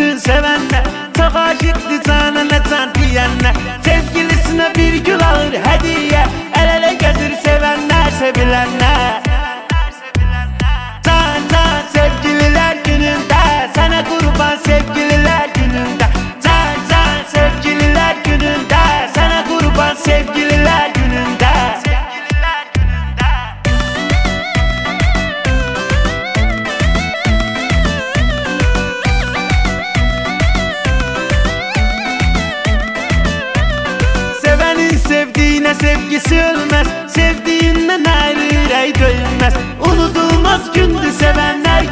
bütün sevenler. Çok aşıktı sana ne can diyenler. Sevgilisine bir gül alır hediye. El ele gezer sevenler, sevilenler. Can can sevgililer gününde, sana kurban sevgililer gününde. Can can sevgililer gününde, sana kurban sevgililer gününde. Sevenin sevdiğine sevgisi ölmez, sevdiğinden ayrı yüreği dönmez. Unutulmaz gündü sevenler